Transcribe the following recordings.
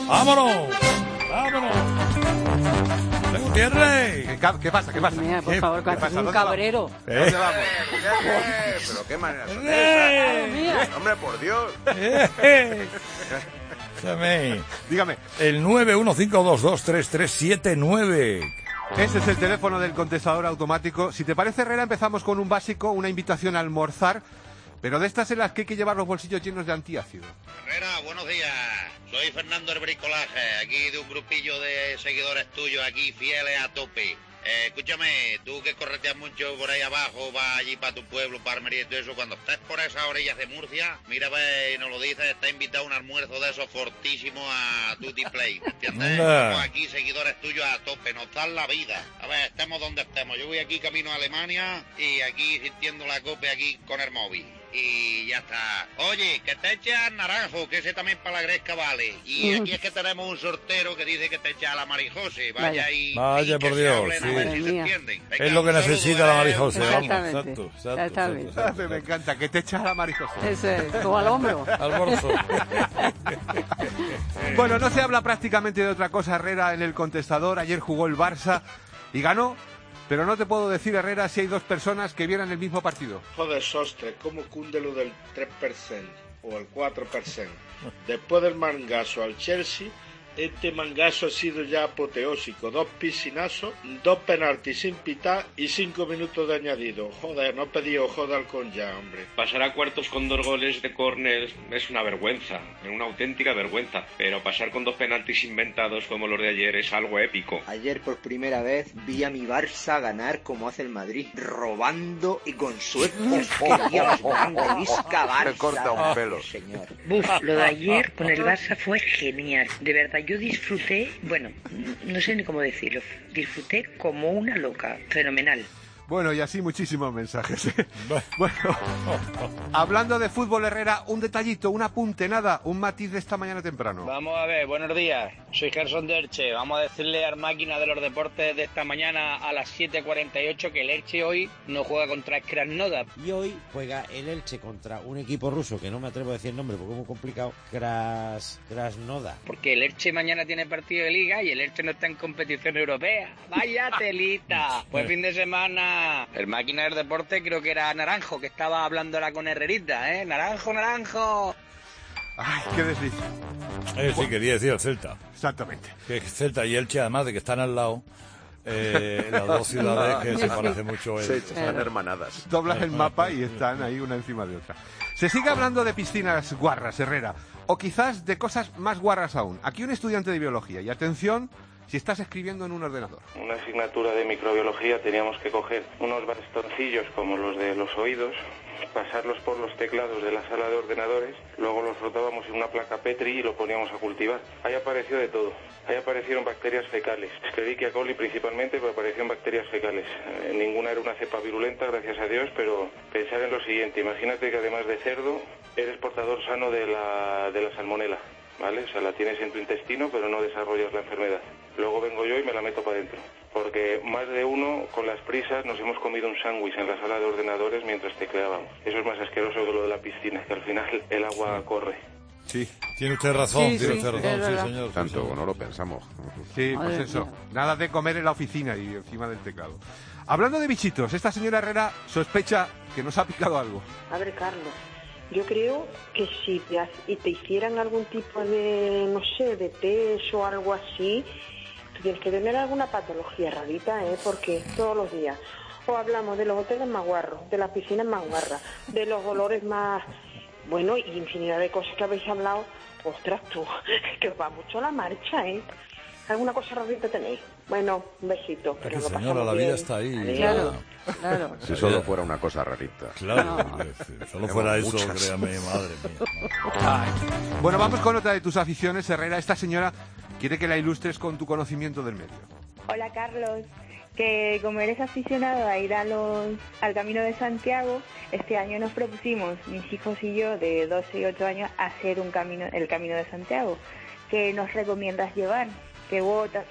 ¡Vámonos! ¡Vámonos! Gutiérrez. ¿Qué pasa? ¿Qué pasa? Mira, por favor, que es un cabrero. ¿Dónde vamos? Pero qué manera son esas. Hombre, por Dios. Dígame. El 915223379. Ese es el teléfono del contestador automático. Si te parece, Herrera, empezamos con un básico, una invitación a almorzar, pero de estas en las que hay que llevar los bolsillos llenos de antiácido. Herrera, buenos días. Soy Fernando el Bricolaje, aquí de un grupillo de seguidores tuyos, aquí fieles a tope. Escúchame, tú que correteas mucho por ahí abajo, vas allí para tu pueblo, para Almería y todo eso, cuando estés por esas orillas de Murcia, mira, ve, y nos lo dices, está invitado a un almuerzo de esos fortísimos a Duty Play, ¿entiendes? Somos aquí seguidores tuyos a tope, nos dan la vida. A ver, estemos donde estemos, yo voy aquí camino a Alemania y aquí sintiendo la cope aquí con el móvil. Y ya está. Oye, que te echas naranjo, que ese también para la gresca vale. Y aquí es que tenemos un sortero que dice que te echa a la Marijose. Vaya y... Vaya, por Dios, sí. A ver si se entienden. Venga, es lo que necesita la Marijose, vamos. Exactamente. Exactamente. Me encanta, que te echas a la Marijose. Eso es, o al hombro. Al bolso. Bueno, no se habla prácticamente de otra cosa, Herrera, en el contestador. Ayer jugó el Barça y ganó. Pero no te puedo decir, Herrera, si hay dos personas que vieran el mismo partido. Joder, sostre, ¿cómo cunde lo del 3% o el 4%? Después del mangazo al Chelsea, este mangazo ha sido ya apoteósico. 2 piscinazos, 2 penaltis sin pitar y 5 minutos de añadido. Joder, no he pedido joder con ya, hombre. Pasar a cuartos con 2 goles de córner es una vergüenza, una auténtica vergüenza. Pero pasar con 2 penaltis inventados como los de ayer es algo épico. Ayer por primera vez vi a mi Barça ganar como hace el Madrid, robando y con suerte. ¡Qué día más grande! ¡Visca Barça! Me corta un pelo. Señor. Lo de ayer con el Barça fue genial. De verdad, yo disfruté, bueno, no sé ni cómo decirlo, disfruté como una loca, fenomenal. Bueno, y así muchísimos mensajes. Bueno, hablando de fútbol, Herrera, un detallito, un apunte, nada, un matiz de esta mañana temprano. Vamos a ver, buenos días, soy Gerson de Elche. Vamos a decirle al máquina de los deportes de esta mañana a las 7:48 que el Elche hoy no juega contra el Krasnodar. Y hoy juega el Elche contra un equipo ruso, que no me atrevo a decir el nombre porque es muy complicado, Krasnodar. Porque el Elche mañana tiene partido de liga y el Elche no está en competición europea. ¡Vaya telita! Pues fin de semana... El máquina del deporte creo que era Naranjo, que estaba hablando ahora con Herrerita, ¿eh? ¡Naranjo, Naranjo! Ay, qué desliz. Sí, quería decir el Celta. Exactamente. Que Celta y Elche, además de que están al lado, las dos ciudades que se parecen mucho. Sí, están hermanadas. Doblas el mapa y están ahí una encima de otra. Se sigue hablando de piscinas guarras, Herrera, o quizás de cosas más guarras aún. Aquí un estudiante de biología, y atención... si estás escribiendo en un ordenador. Una asignatura de microbiología teníamos que coger unos bastoncillos como los de los oídos, pasarlos por los teclados de la sala de ordenadores, luego los frotábamos en una placa Petri y lo poníamos a cultivar. Ahí apareció de todo. Ahí aparecieron bacterias fecales. Escherichia coli principalmente, pero aparecieron bacterias fecales. Ninguna era una cepa virulenta, gracias a Dios, pero pensar en lo siguiente. Imagínate que además de cerdo, eres portador sano de la salmonela. ¿Vale? O sea, la tienes en tu intestino, pero no desarrollas la enfermedad. Luego vengo yo y me la meto para adentro. Porque más de uno, con las prisas, nos hemos comido un sándwich en la sala de ordenadores mientras tecleábamos. Eso es más asqueroso que lo de la piscina, que al final el agua corre. Sí. Tiene usted razón, Sí, tiene sí, usted razón, es sí, verdad. señor. Tanto, sí, señor. no lo pensamos. Sí, pues Madre eso. mía. Nada de comer en la oficina y encima del teclado. Hablando de bichitos, esta señora Herrera sospecha que nos ha picado algo. A ver, Carlos, yo creo que si te hicieran algún tipo de, no sé, de test o algo así, tú tienes que tener alguna patología rarita, porque todos los días o hablamos de los hoteles más guarros, de las piscinas más guarras, de los olores más... Bueno, y infinidad de cosas que habéis hablado. Ostras, tú, que os va mucho la marcha, ¿Alguna cosa rarita tenéis? Bueno, un besito. Es que, señora, la vida está ahí. Claro, claro. Si solo fuera una cosa rarita. Claro, si solo fuera eso, créame, madre mía. Ay. Bueno, vamos con otra de tus aficiones, Herrera. Esta señora quiere que la ilustres con tu conocimiento del medio. Hola, Carlos. Que como eres aficionado a ir al Camino de Santiago, este año nos propusimos, mis hijos y yo, de 12 y 8 años, hacer el Camino de Santiago. ¿Qué nos recomiendas llevar? ¿Qué botas?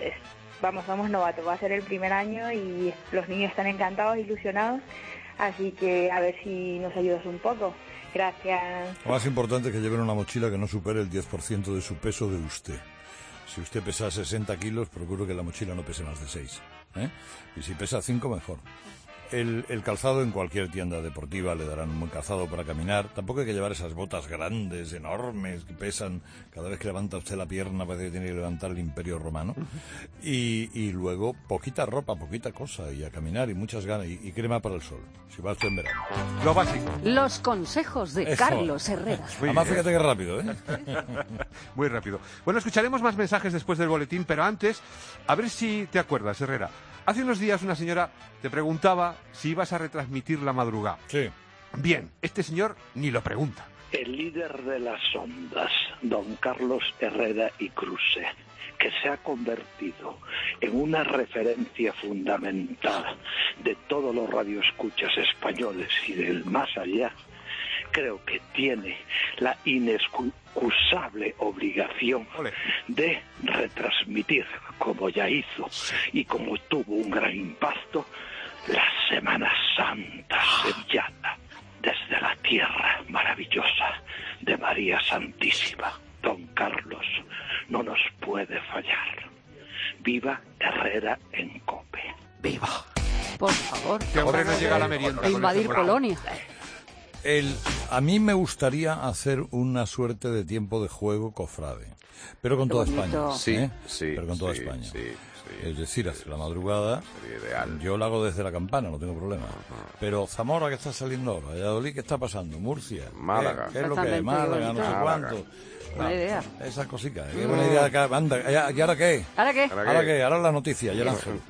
Somos novatos, va a ser el primer año y los niños están encantados, ilusionados, así que a ver si nos ayudas un poco. Gracias. Lo más importante es que lleven una mochila que no supere el 10% de su peso de usted. Si usted pesa 60 kilos, procure que la mochila no pese más de 6. Y si pesa 5, mejor. El calzado en cualquier tienda deportiva le darán un buen calzado para caminar. Tampoco hay que llevar esas botas grandes, enormes, que pesan. Cada vez que levanta usted la pierna parece que tiene que levantar el Imperio Romano. Y luego poquita ropa, poquita cosa, y a caminar, y muchas ganas, y crema para el sol, si va usted en verano. Lo básico. Los consejos de Carlos Herrera. Además, fíjate que rápido, ¿eh? Muy rápido. Bueno, escucharemos más mensajes después del boletín, pero antes, a ver si te acuerdas, Herrera. Hace unos días una señora te preguntaba si ibas a retransmitir la madrugada. Sí. Bien, este señor ni lo pregunta. El líder de las ondas, don Carlos Herrera y Cruse, que se ha convertido en una referencia fundamental de todos los radioescuchas españoles y del más allá, creo que tiene la inexcusable obligación de retransmitir, como ya hizo y como tuvo un gran impacto, la Semana Santa sevillana desde la tierra maravillosa de María Santísima. Don Carlos no nos puede fallar. Viva Herrera en COPE. ¡Viva! Por favor. Que ahora no llega a la merienda. E invadir Polonia. A mí me gustaría hacer una suerte de tiempo de juego cofrade, pero con toda España. Pero con toda España. Es decir, hacer la madrugada, yo la hago desde la campana, no tengo problema. Pero Zamora, ¿qué está saliendo ahora? Valladolid, ¿qué está pasando? Murcia, Málaga. ¿qué es lo que es? Málaga, no sé cuánto. Buena idea. Esas cositas. Qué buena idea acá. Anda, ¿y ahora qué? ¿Ahora qué? ¿Ahora qué? Ahora la noticia, y el ángel.